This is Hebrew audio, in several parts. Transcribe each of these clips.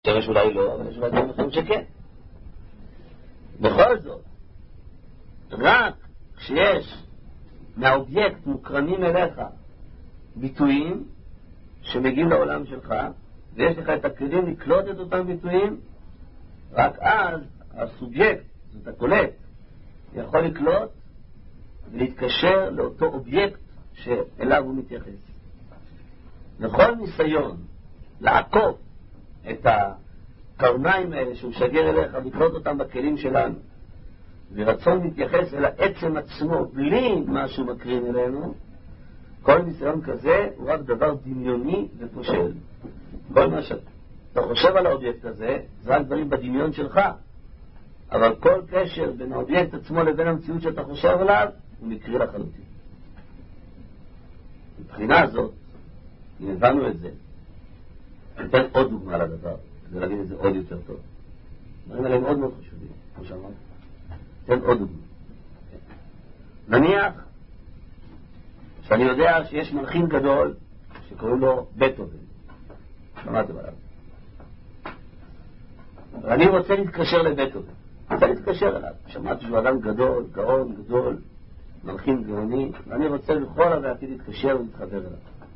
יש אולי לא, אבל יש אולי דברים אחרים שכן. בכל זאת, רק כשיש מהאובייקט מוקרנים אליך ביטויים שמגיעים לעולם שלך, ויש לך את הכלים לקלוט את אותם ביטויים, רק אז הסובייקט, זאת הקולט, יכול לקלוט ולהתקשר לאותו אובייקט שאליו הוא מתייחס. וכל ניסיון לעקוף את הקרניים האלה שהוא שגר אליך, לקלוט אותם בכלים שלנו, ורצון להתייחס אל העצם עצמו בלי משהו מקרין אלינו, כל ניסיון כזה הוא רק דבר דמיוני ופושל. כל מה שאתה חושב על האובייקט הזה זה רק דברים בדמיון שלך, אבל כל קשר בין האובייקט עצמו לבין המציאות שאתה חושב עליו הוא מקרי לחלוטין. מבחינה הזאת, אם הבנו את זה, ניתן עוד דוגמה לדבר כדי להבין את זה עוד יותר טוב. דברים עליהם מאוד מאוד חשובים, כמו שאמרתי. ניתן עוד דוגמה. נניח שאני יודע שיש מלחין גדול שקוראים לו בטהובן. שמעתם עליו. ואני רוצה להתקשר לבטהובן. רוצה להתקשר אליו. שמעתי שהוא אדם גדול, גאון גדול, מלחין גאוני, ואני רוצה לכל העתיד להתקשר ולהתחבר אליו.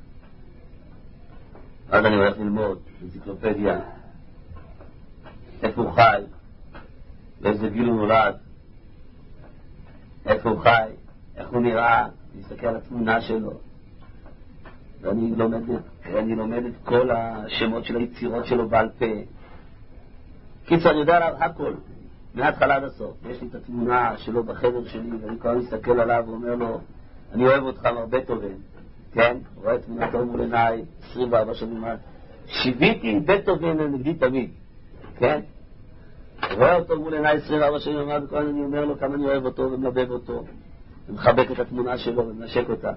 אז אני הולך ללמוד אנציקלופדיה, איפה הוא חי, באיזה גיל הוא נולד, איפה הוא חי, איך הוא נראה, להסתכל על התמונה שלו. ואני לומד את כל השמות של היצירות שלו בעל פה. קיצור, אני יודע עליו הכל, מההתחלה עד הסוף. יש לי את התמונה שלו בחדר שלי, ואני כבר מסתכל עליו ואומר לו, אני אוהב אותך מר בטהובן. כן? רואה תמונתו מול עיניי, 24 שנים. שיוויתי עם בטהובן נגדי תמיד. כן? רואה אותו מול עיניי 24 שנים, וכל אני אומר לו כמה אני אוהב אותו ומלבב אותו, ומחבק את התמונה שלו ומנשק אותה.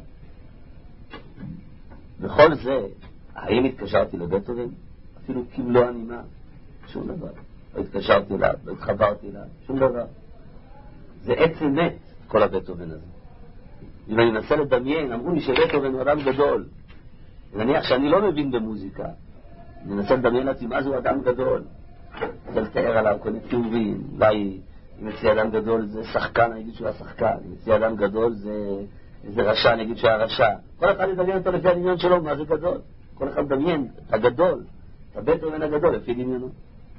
בכל זה, האם התקשרתי לבטהובן? אפילו כמלוא הנימה, שום דבר. לא התקשרתי אליו, לא התחברתי אליו, שום דבר. זה עצם מת, כל הבטהובן הזה. אם אני מנסה לדמיין, אמרו לי שבטהובן הוא אדם גדול. נניח שאני לא מבין במוזיקה, אני מנסה לדמיין לעצמי מה זה הוא אדם גדול. אני לתאר עליו כל מיני תיאורים. אולי אם אצלי אדם גדול זה שחקן, אני אגיד שהוא היה שחקן. אם אצלי אדם גדול זה רשע, אני אגיד שהוא היה רשע. כל אחד ידמיין אותו לפי הדמיון שלו, מה זה גדול. כל אחד מדמיין את הגדול, את הבטהובן הגדול, לפי דמיונו.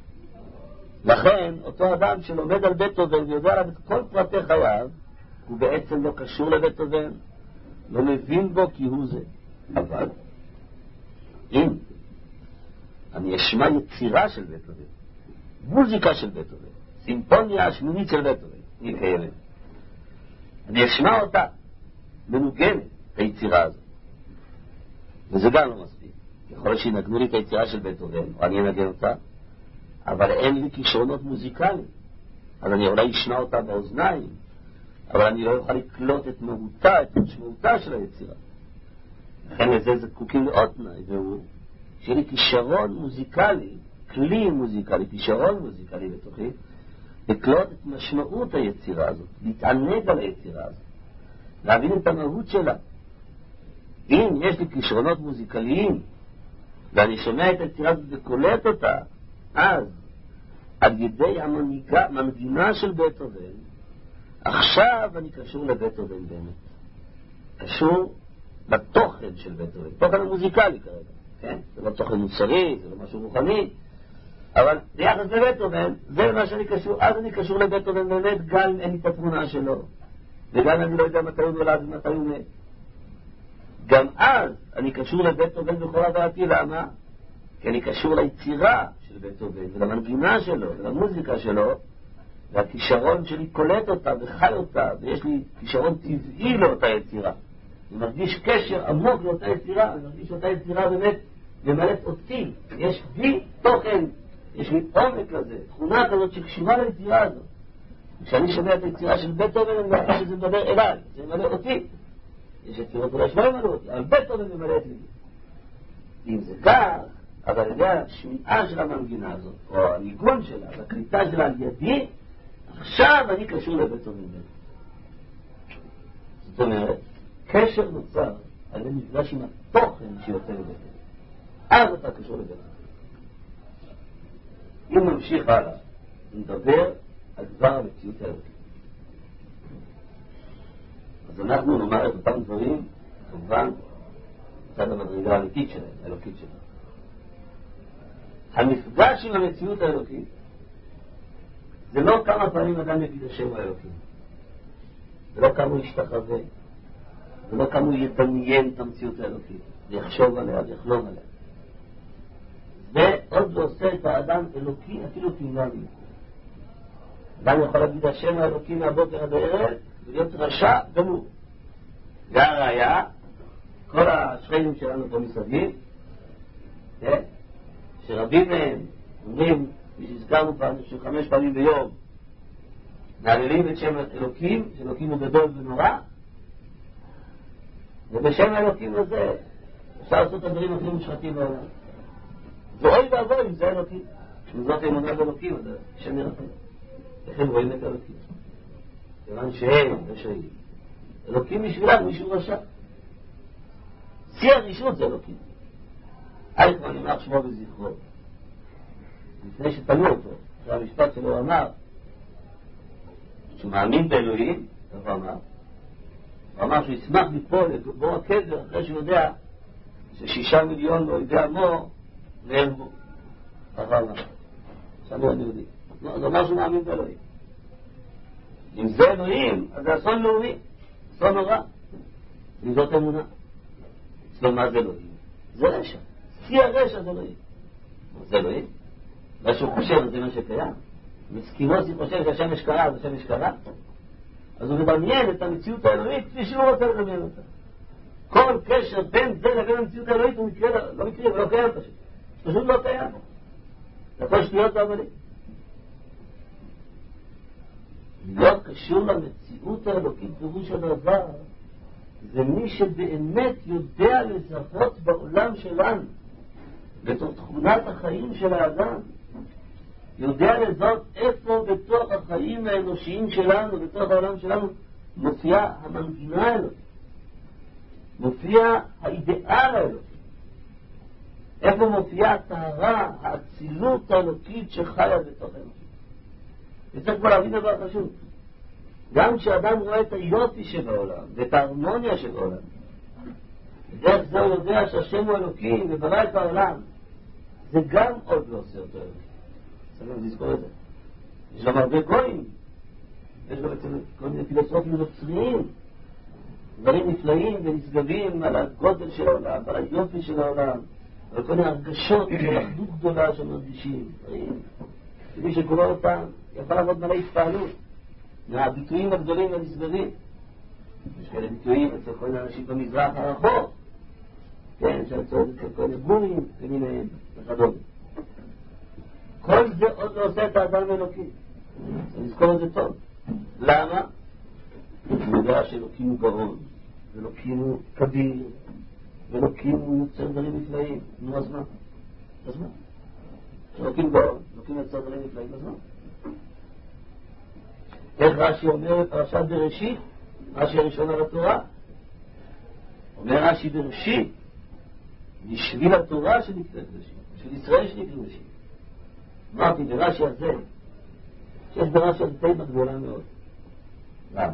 לכן, אותו אדם שלומד על בטהובן ויודע עליו את כל פרטי חייו, הוא בעצם לא קשור לבטהובן, לא מבין בו כי הוא זה. אבל אם אני אשמע יצירה של בטהובן, מוזיקה של בטהובן, סימפוניה השמינית של בטהובן, היא קיימת, אני אשמע אותה מנוגנת, היצירה הזאת, וזה גם לא מספיק. יכול להיות שינגנו לי את היצירה של בטהובן, או אני אנגן אותה, אבל אין לי כישרונות מוזיקליים, אז אני אולי אשמע אותה באוזניים, אבל אני לא יכול לקלוט את מהותה, את משמעותה של היצירה. לכן לזה זקוקים לעוד תנאי, והוא שיהיה לי כישרון מוזיקלי, כלי מוזיקלי, כישרון מוזיקלי בתוכי, לקלוט את משמעות היצירה הזאת, להתענג על היצירה הזאת, להבין את המהות שלה. אם יש לי כישרונות מוזיקליים, ואני שומע את היצירה הזאת וקולט אותה, אז על ידי המנגינה של בטהובן, עכשיו אני קשור לבטהובן באמת. קשור לתוכן של בטהובן. תוכן המוזיקלי כרגע. כן? זה לא תוכן מוסרי, זה לא משהו רוחני. אבל ביחס לבטהובן, זה מה שאני קשור. אז אני קשור לבטהובן באמת, גם אם אין לי את התמונה שלו. וגם אני לא יודע מתי הוא נולד ומתי הוא מת. גם אז אני קשור לבטהובן בכל הבאתי. למה? כי אני קשור ליצירה של בטהובן ולמנגינה שלו ולמוזיקה שלו, והכישרון שלי קולט אותה וחי אותה, ויש לי כישרון טבעי לאותה יצירה. אני מרגיש קשר עמוק לאותה יצירה, אני מרגיש שאותה יצירה באמת ממלאת אותי. יש בי תוכן, יש לי עומק לזה, תכונה כזאת שקשירה ליצירה הזאת. כשאני שומע את היצירה של בטהובן, אני מרגיש שזה מדבר אליי, זה ממלא אותי. יש יצירות אולי שלא ממלא אותי, אבל בטהובן ממלא את לי. אם זה כך, אבל על ידי השמיעה של המנגינה הזאת, או הניגון שלה, והקליטה שלה על ידי, עכשיו אני קשור לבטהובן. זאת אומרת, קשר נוצר על ידי מפגש עם התוכן שיוצא לבטהובן. אז אתה קשור לבטהובן. אם נמשיך הלאה, נדבר על דבר המציאות האלוקית. אז אנחנו נאמר את אותם דברים, כמובן, מצד המדרגה האמיתית שלהם, האלוקית שלהם. המפגש עם המציאות האלוקית, זה לא כמה פעמים אדם יגיד השם האלוקים. זה לא כמה הוא ישתחווה, זה לא כמה הוא ידמיין את המציאות האלוקית, ויחשוב עליה ויחלום עליה. זה עוד לא עושה את האדם אלוקי, אפילו תימני. אדם יכול להגיד השם האלוקי מהבוקר עד הערב, ולהיות רשע גמור. והראיה, כל השכנים שלנו פה מסביב, שרבים מהם אומרים, שהזכרנו פעם, ש5 פעמים ביום, מעללים את שם אלוקים, שאלוקים הוא גדול ונורא, ובשם האלוקים הזה אפשר לעשות את הדברים הכי מושחתים בעולם. ואוי ואבוי אם זה אלוקים. אם זאת אמונה באלוקים, אז השם ירחם. איך הם רואים את אלוקים? כיוון שהם רשעים. אלוקים בשבילם מישהו רשע. שיא הרשעות זה אלוקים. אייכמן ימח שמו וזכרו. לפני שתלו אותו, אחרי המשפט שלו אמר, שהוא מאמין באלוהים, הוא אמר שהוא ישמח ליפול לבור הקבר אחרי שהוא יודע ש6 מיליון לא יודע מו נהרגו. ככה אמר. עכשיו אני יהודי. זה אומר שהוא מאמין באלוהים. אם זה אלוהים, אז זה אסון לאומי. אסון נורא. אם זאת אמונה. אצלו מה זה אלוהים? זה רשע. שיא הרשע זה אלוהים. זה אלוהים? מה שהוא חושב זה מה שקיים. מסכימוסי חושב שהשמש קרה, אז השמש קרה. אז הוא מדמיין את המציאות האלוהית כפי שהוא רוצה לדמיין אותה. כל קשר בין זה לבין המציאות האלוהית הוא לא מקרה ולא קיים פשוט. פשוט לא קיים. זה יכול שטויות והבלים. להיות קשור למציאות האלוקית פירוש הדבר זה מי שבאמת יודע לזהות בעולם שלנו בתוך תכונת החיים של האדם, יודע לזהות איפה בתוך החיים האנושיים שלנו, בתוך העולם שלנו מופיע המנגינה האלוקית, מופיע האידאל האלוקי, איפה מופיעה הטהרה, האצילות האלוקית שחיה בתוך האנושית. וצריך כבר להבין דבר חשוב, גם כשאדם רואה את היופי שבעולם ואת ההרמוניה שבעולם, בדרך זה הוא יודע שהשם הוא אלוקים וברא את העולם, זה גם עוד לא עושה אותו אלוקים. צריך לזכור את זה. יש גם הרבה גויים, יש גם כל מיני פילוסופים נוצריים, דברים נפלאים ונשגבים על הגודל של העולם, על היופי של העולם, על כל מיני הרגשות של אחדות גדולה שמרגישים, שמי שקורא אותם יכול לעבוד מלא התפעלות מהביטויים הגדולים והנשגבים. יש כאלה ביטויים אצל כל מיני אנשים במזרח הרחוק, כן, שאצל כל מיני גורים ומיניהם וכדומה. כל זה עוד לא עושה את האדם האלוקי. נזכור את זה טוב. למה? הוא יודע שאלוקים הוא גאון, ואלוקים הוא כביר, ואלוקים הוא יוצר דברים נפלאים. נו, אז מה? אז מה? אלוקים גאון, אלוקים יוצר דברים נפלאים, אז מה? איך רש"י אומר בפרשת בראשית, רש"י הראשון על התורה, אומר רש"י בראשית, בשביל התורה שנקראת בראשית, בשביל ישראל שנקראת בראשית. אמרתי ברש"י הזה, שיש ברש"י הזה תיבה גדולה מאוד. למה?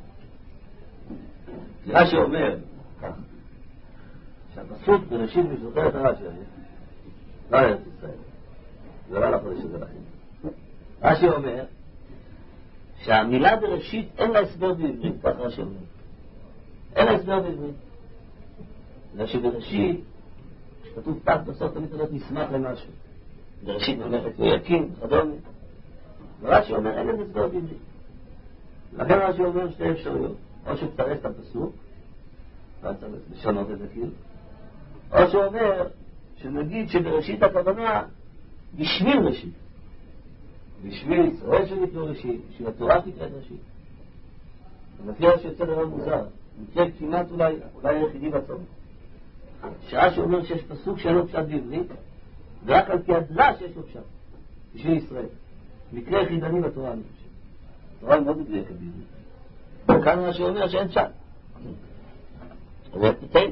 רש"י אומר כך, שהפסוק בראשית משוחרר את הרש"י הזה, לא ארץ ישראל, זה לא לחודש הזה לכם. רש"י אומר שהמילה בראשית אין לה הסבר בעברית, כך רש"י אומר. אין לה הסבר בעברית. בגלל שבראשית, כשכתוב פת בסוף, תמיד צריך נשמח למשהו. בראשית ממלכת ויקים, וכדומה. ורש"י אומר, אין לזה הסבר בעברית. לכן רש"י אומר שתי אפשרויות. או שפרס את הפסוק, ואז צריך לשנות את זה כאילו. או שאומר, שנגיד שבראשית הכוונה, בשביל ראשית. בשביל ישראל שנקרא ראשית, בשביל התורה שנקראת ראשית. ולפי רש"י יוצא דבר מוזר, מקרה כמעט אולי היחידי בצורך. שרש"י אומר שיש פסוק שאין לו פשט בעברית, ורק על פי הדרש יש לו פשט, בשביל ישראל. מקרה יחידני בתורה, אני חושב. התורה מאוד מדויקת בעברית. וכאן רש"י אומר שאין פשט. אבל תתן,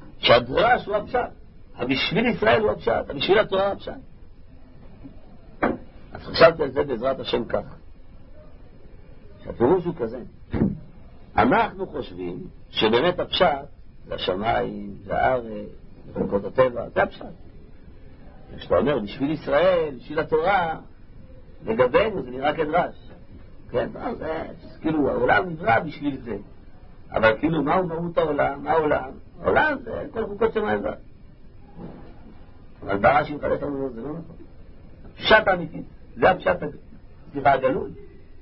שהדרש הוא הפשט, הבשביל ישראל הוא הפשט, הבשביל התורה הוא הפשט. אז חשבתי על זה בעזרת השם ככה, שהפירוש הוא כזה, אנחנו חושבים שבאמת הפשט זה השמיים, זה הארץ, זה חלקות הטבע, זה הפשט. כשאתה אומר בשביל ישראל, בשביל התורה, לגבינו זה נראה כדרש. כן, זה כאילו העולם נברא בשביל זה. אבל כאילו מהו מהות העולם? מה העולם? העולם זה כל חוקות שמיים וארץ. אבל ברש"י מחדש לנו זה לא נכון. הפשט האמיתי, זה הפשט הגלוי.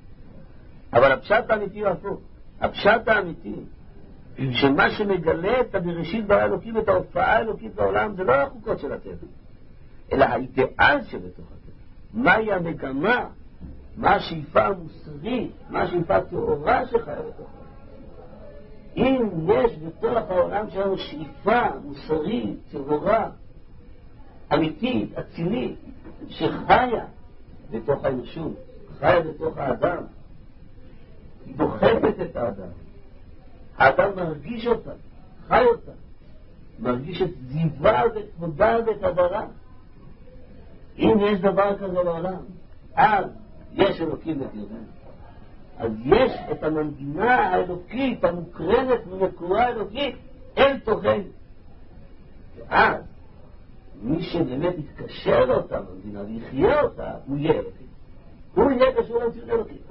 אבל הפשט האמיתי הוא הפוך. הפשט האמיתי, שמה שמגלה את הבראשית ברא אלוקים, את ההופעה האלוקית בעולם, זה לא החוקות של הטבע, אלא האידאל שבתוך הטבע. מהי המגמה, מה השאיפה המוסרית, מה השאיפה התאורה שחיה בתוך העולם. אם יש בתוך העולם שלנו שאיפה מוסרית, תאורה, אמיתית, אצילית, שחיה בתוך האנושות, חיה בתוך האדם, היא דוחפת את האדם. האדם מרגיש אותה, חי אותה, מרגיש את זיווה ואת תודה ואת הדרה. אם יש דבר כזה לעולם, אז יש אלוקים בקרבנו. אז יש את המנגינה האלוקית המוקרנת ממקורה האלוקית אל תוכנו. ואז מי שבאמת יתקשר לאותה מנגינה ויחיה אותה, הוא יהיה אלוקי. הוא יהיה קשור למציאות אלוקית.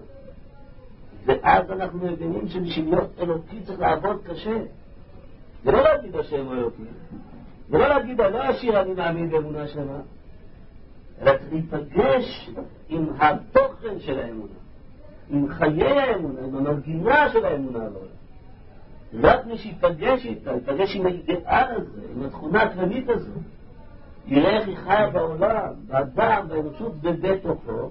ואז אנחנו מבינים שבשביל להיות אלוקי צריך לעבוד קשה. זה לא להגיד השם הוא אלוקי, זה לא להגיד לא השיר אני מאמין באמונה שלמה, אלא צריך להיפגש עם התוכן של האמונה, עם חיי האמונה, עם המנגינה של האמונה בעולם. רק מי שיפגש איתה, יפגש עם האידאל הזה, עם התכונה הכללית הזו, יראה איך היא חיה בעולם, באדם, באנושות ובתוכו,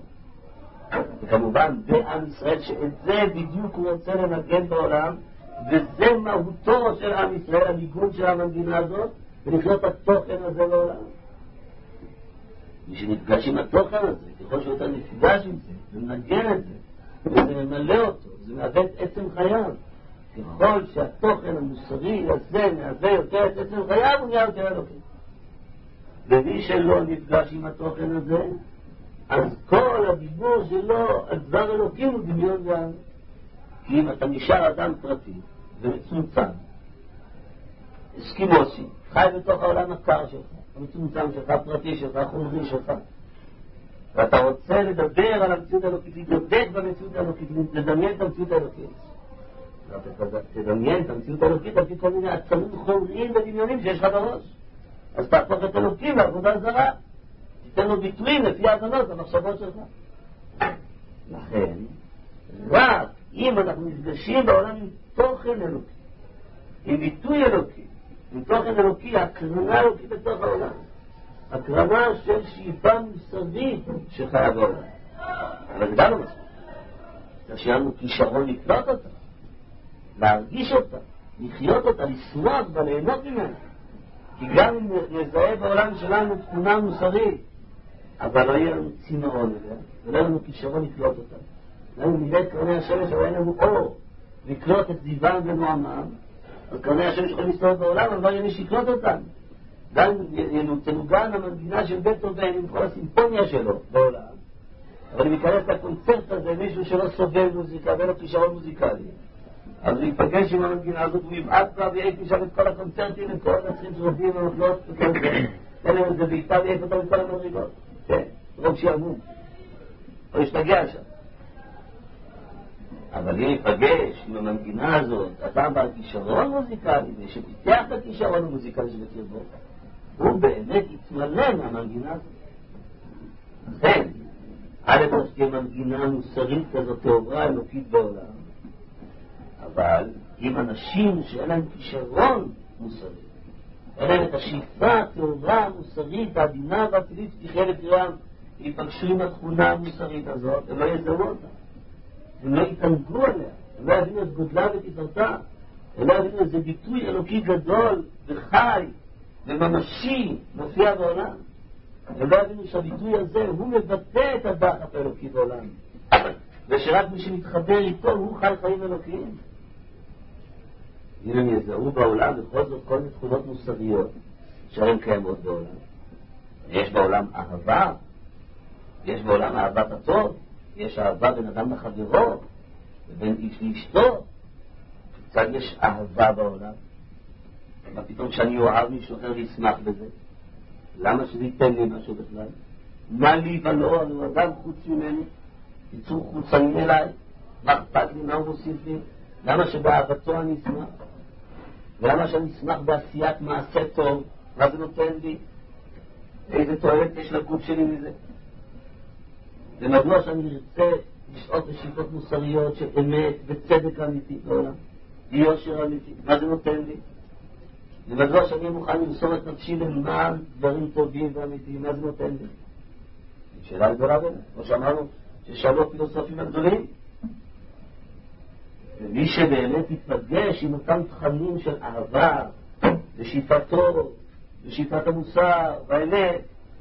וכמובן בעם ישראל, שאת זה בדיוק הוא רוצה לנגן בעולם, וזה מהותו של עם ישראל, הניגון של המנגינה הזאת, ולחיות התוכן הזה בעולם. מי שנפגש עם התוכן הזה, ככל שאתה נפגש עם זה, ומנגן את זה, וזה ממלא אותו, זה מהווה את עצם חייו. ככל שהתוכן המוסרי הזה מהווה יותר את עצם חייו, הוא נהיה יותר אלוקי. ומי שלא נפגש עם התוכן הזה, אז כל הדיבור שלו על דבר אלוקים הוא דמיון גם. כי אם אתה נשאר אדם פרטי ומצומצם, אסקימוסי, חי בתוך העולם הקר שלך, המצומצם שלך, הפרטי שלך, החומרי שלך, ואתה רוצה לדבר על המציאות האלוקית, להתדבק במציאות האלוקית, לדמיין את המציאות האלוקית. תדמיין את המציאות האלוקית על פי כל מיני עצמים חומריים ודמיונים שיש לך בראש. אז תהפוך את אלוקים לעבודה זרה. תן לו ביטויים לפי ההבנות המחשבות שלך. לכן, רק אם אנחנו נפגשים בעולם עם תוכן אלוקי, עם ביטוי אלוקי, עם תוכן אלוקי, הקרנה אלוקית בתוך העולם, הקרנה של שאיפה מוסרית שחיה בעולם. אבל זה גם לא מספיק. שיהיה לנו כישרון לקלוט אותה, להרגיש אותה, לחיות אותה, לשמוח וליהנות ממנה. כי גם אם נזהה בעולם שלנו תכונה מוסרית, אבל לא יהיה לנו צינורון אליה, ולא יהיה לנו כישרון לקלוט אותה. לנו מבית קרני השמש, אבל אין לנו אור לקלוט את זיוון ונועמם, אז קרני השמש יכולים להסתובב בעולם, אבל לא יהיה מי שיקלוט אותם. גם תנוגן המנגינה של בטהובן עם כל הסימפוניה שלו בעולם, אבל אם ייכנס לקונצרט הזה מישהו שלא סובל מוזיקה ואין לו כישרון מוזיקלי, אז הוא ייפגש עם המנגינה הזאת, הוא יבעט בה ויעיף משם את כל הקונצרטים, את כל הנצחים שרופים ומחלות וכל זה. אין להם את זה בעיטה ויעיף אותם את כל המדרגות. כן, רוב שיעמום. או ישתגע שם. אבל אם ייפגש עם המנגינה הזאת, אתה בעל כישרון מוזיקלי, ושפיתח את הכישרון המוזיקלי שבקרבו, הוא באמת יתמלא מהמנגינה הזאת. לכן, א' תהיה מנגינה מוסרית כזאת, תאורה אלוקית בעולם, אבל עם אנשים שאין להם כישרון מוסרי, אין להם את השאיפה, התאורה המוסרית, העדינה והטבעית שתחיה לקירם, ייפגשו עם התכונה המוסרית הזאת, הם לא יזהו אותה, הם לא יתענגו עליה, הם לא יבינו את גודלה ותפארתה, הם לא יבינו איזה ביטוי אלוקי גדול וחי וממשי מופיע בעולם. הם לא יבינו שהביטוי הזה הוא מבטא את הדחף האלוקי בעולם, ושרק מי שמתחבר איתו הוא חי חיים אלוקיים. אם הם יזהו בעולם בכל זאת כל מיני תכונות מוסריות שהן קיימות בעולם, יש בעולם אהבה, יש בעולם אהבת הטוב, יש אהבה בין אדם לחברו, ובין איש לאשתו. קצת יש אהבה בעולם. אבל פתאום כשאני אוהב מישהו אחר ישמח בזה. למה שזה ייתן לי משהו בכלל? מה לי ולא, אני אדם חוץ ממני, יצור חוצני אליי, מה אכפת לי, מה הוא מוסיף לי? למה שבאהבתו אני אשמח? ולמה שאני אשמח בעשיית מעשה טוב? מה זה נותן לי? איזה תועלת יש לגוף שלי מזה? ומדוע שאני ארצה לשאוף לשאיפות מוסריות של אמת וצדק אמיתי בעולם, ויושר אמיתי? מה זה נותן לי? ומדוע שאני מוכן למסור את נפשי למען דברים טובים ואמיתיים? מה זה נותן לי? שאלה גדולה בין, כמו שאמרנו, ששאלו הפילוסופים הגדולים. ומי שבאמת יתפגש עם אותם תכנים של אהבה, ושאיפתו, ושאיפת המוסר, והאמת,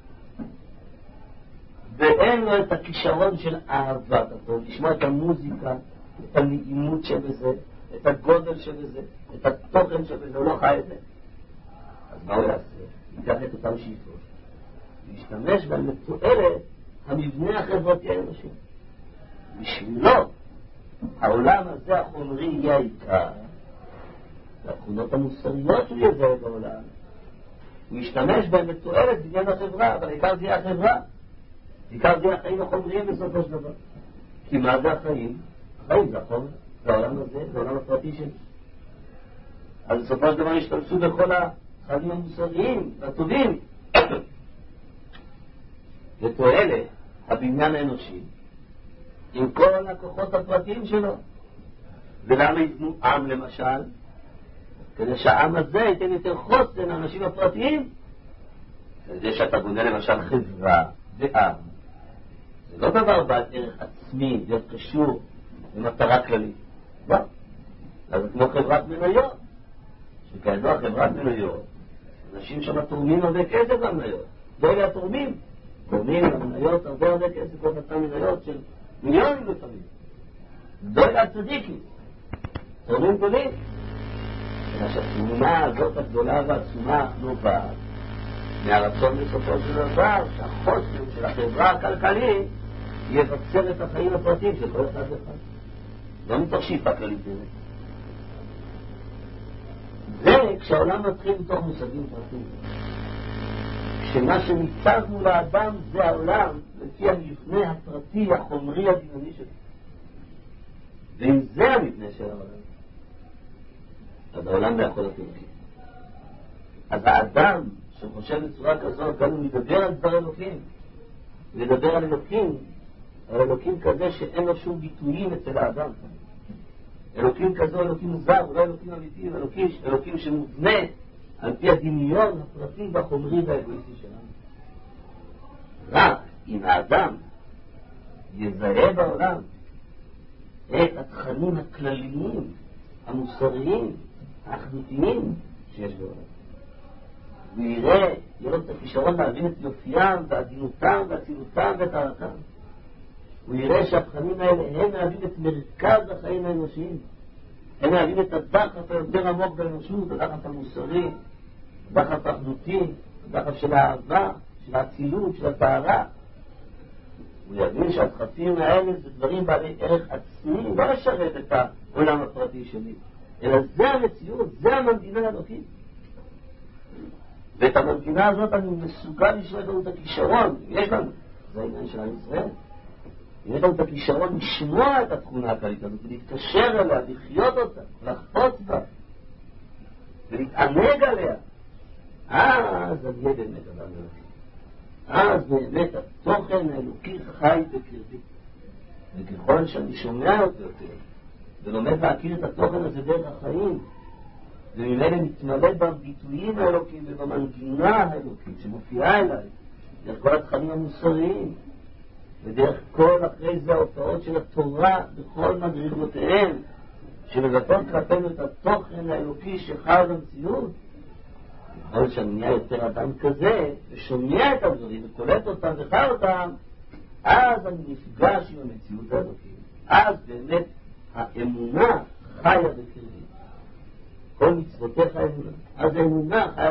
ואין לו את הכישרון של אהבת הטוב, לשמוע את המוזיקה, את הנעימות שבזה, את הגודל שבזה, את התוכן שבזה, הוא לא חי את זה. אז מה הוא יעשה? ייקח את אותם שאיפות, וישתמש בהם לתועלת המבנה החברתי האנושי. בשבילו, העולם הזה החומרי יהיה העיקר, והתכונות המוסריות שהוא יזהה בעולם, הוא ישתמש בהם לתועלת בניין החברה, אבל העיקר זה יהיה החברה. העיקר זה החיים החומריים בסופו של דבר. כי מה זה החיים? החיים זה החומר, זה העולם הזה, זה העולם הפרטי שלי. אז בסופו של דבר ישתמשו בכל החיים המוסריים והטובים לתועלת הבניין האנושי עם כל הכוחות הפרטיים שלו. ולמה יבנו עם למשל? כדי שהעם הזה ייתן יותר חוסן לאנשים הפרטיים. כדי שאתה בונה למשל חברה ועם, זה לא דבר בעל ערך עצמי, להיות קשור למטרה כללית. לא. אז זה כמו חברת מניות. שכידוע חברת מניות, אנשים שם תורמים הרבה כסף למניות. לא אלה התורמים. תורמים למניות הרבה כסף, עוד נתן מניות של מיליונים לפעמים. לא אלה הצדיקים. תורמים גדולים. שהתמונה הזאת הגדולה והעצומה נובעת מהרצון בסופו של דבר שהחוסן של החברה הכלכלית יבצר את החיים הפרטיים של כל אחד ואחד. לא מתוך שאיפה כללית בזה. זה כשהעולם מתחיל מתוך מושגים פרטיים. כשמה שניצב מול האדם זה העולם לפי המבנה הפרטי החומרי הדמיוני שלו. ואם זה המבנה של העולם, אז העולם לא יכול להיות אלוקים. אז האדם שחושב בצורה כזאת, גם הוא מדבר על דבר אלוקים. לדבר על אלוקים, על אלוקים כזה שאין לו שום ביטויים אצל האדם. אלוקים כזו, אלוקים מוזר, אולי אלוקים אמיתי, אלוקים שמובנה על פי הדמיון הפרטי והחומרי והאגואיסטי שלנו. רק אם האדם יזהה בעולם את התכנים הכלליים, המוסריים, האחדותיים שיש בעולם. הוא יראה, יהיה לו את הכישרון להבין את יופיים ועדינותם ואצילותם וטהרתם. הוא יראה שהתכנים האלה הם מהווים את מרכז החיים האנושיים. הם מהווים את הדחף היותר עמוק באנושות, הדחף המוסרי, הדחף האחדותי, הדחף של האהבה, של האצילות, של הטהרה. הוא יבין שהדחפים האלה זה דברים בעלי ערך עצמי, לא לשרת את העולם הפרטי שלי, אלא זה המציאות, זה המנגינה האלוקית. ואת המנגינה הזאת אני מסוגל לשאול לנו את הכישרון. יש לנו, זה העניין של ישראל. יש לנו את הכישרון לשמוע את התכונה הכללית הזאת, ולהתקשר אליה, לחיות אותה, לחפוץ בה, ולהתענג עליה. אז אני באמת אדם אלוקי. אז באמת התוכן האלוקי חי בקרבי. וככל שאני שומע אותו יותר, ולומד להכיר את התוכן הזה דרך החיים, וממילא מתמלא בביטויים האלוקיים ובמנגינה האלוקית שמופיעה אליי, דרך כל התכנים המוסריים, ודרך כל אחרי זה ההופעות של התורה בכל מדרגותיהם, שמבטאות כלפינו את התוכן האלוקי שחי במציאות. אבל שאני נהיה יותר אדם כזה, ושומע את הדברים, וקולט אותם וחי אותם, אז אני נפגש עם המציאות האלוקית. אז באמת האמונה חיה בקרבי. כל מצוותיך האמונה. אז האמונה חיה